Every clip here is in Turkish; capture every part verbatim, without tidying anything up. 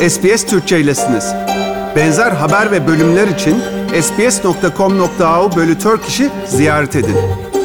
S B S Türkçe'ylesiniz. Benzer haber ve bölümler için sbs nokta com nokta a u bölü Turkish'i ziyaret edin.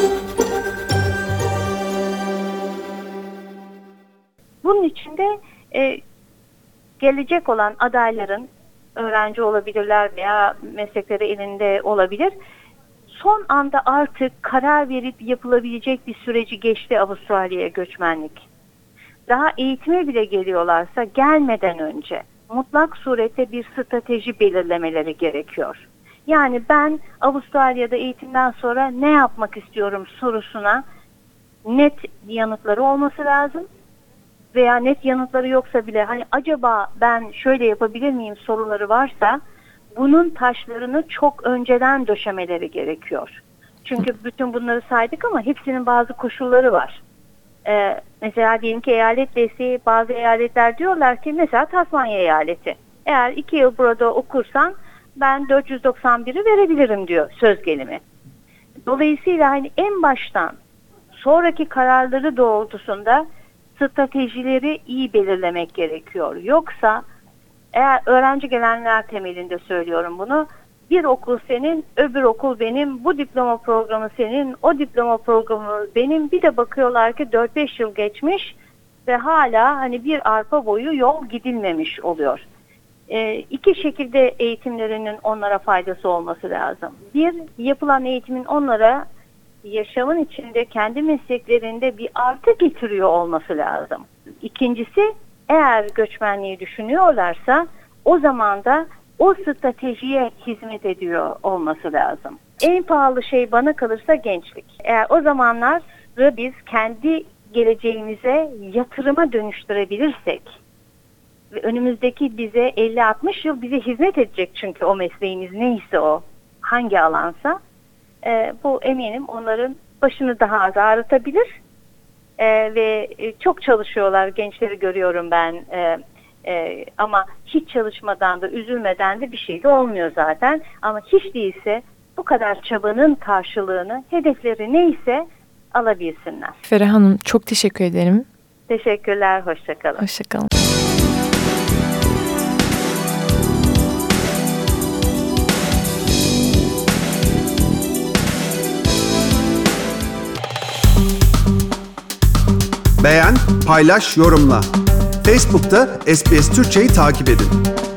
Bunun için de e, gelecek olan adayların, öğrenci olabilirler veya meslekleri elinde olabilir, son anda artık karar verip yapılabilecek bir süreci geçti Avustralya'ya göçmenlik. Daha eğitime bile geliyorlarsa gelmeden önce mutlak surette bir strateji belirlemeleri gerekiyor. Yani ben Avustralya'da eğitimden sonra ne yapmak istiyorum sorusuna net yanıtları olması lazım. Veya net yanıtları yoksa bile hani acaba ben şöyle yapabilir miyim soruları varsa bunun taşlarını çok önceden döşemeleri gerekiyor. Çünkü bütün bunları saydık ama hepsinin bazı koşulları var. Ee, mesela diyelim ki eyalet desteği, bazı eyaletler diyorlar ki mesela Tasmanya eyaleti. Eğer iki yıl burada okursan ben dört yüz doksan biri verebilirim diyor söz gelimi. Dolayısıyla hani en baştan sonraki kararları doğrultusunda stratejileri iyi belirlemek gerekiyor. Yoksa eğer öğrenci gelenler temelinde söylüyorum bunu, bir okul senin, öbür okul benim, bu diploma programı senin, o diploma programı benim, bir de bakıyorlar ki dört beş yıl geçmiş ve hala hani bir arpa boyu yol gidilmemiş oluyor. E, iki şekilde eğitimlerinin onlara faydası olması lazım. Bir, yapılan eğitimin onlara yaşamın içinde kendi mesleklerinde bir artı getiriyor olması lazım. İkincisi, eğer göçmenliği düşünüyorlarsa o zaman da o stratejiye hizmet ediyor olması lazım. En pahalı şey bana kalırsa gençlik. Eğer o zamanları biz kendi geleceğimize yatırıma dönüştürebilirsek ve önümüzdeki bize elli altmış yıl bize hizmet edecek, çünkü o mesleğimiz neyse o, hangi alansa, e, bu eminim onların başını daha az ağrıtabilir. Ee, ve çok çalışıyorlar, gençleri görüyorum ben, ee, e, ama hiç çalışmadan da üzülmeden de bir şey de olmuyor zaten. Ama hiç değilse bu kadar çabanın karşılığını, hedefleri neyse alabilsinler. Ferah Hanım, çok teşekkür ederim. Teşekkürler, hoşçakalın. Hoşçakalın. Beğen, paylaş, yorumla. Facebook'ta S B S Türkçe'yi takip edin.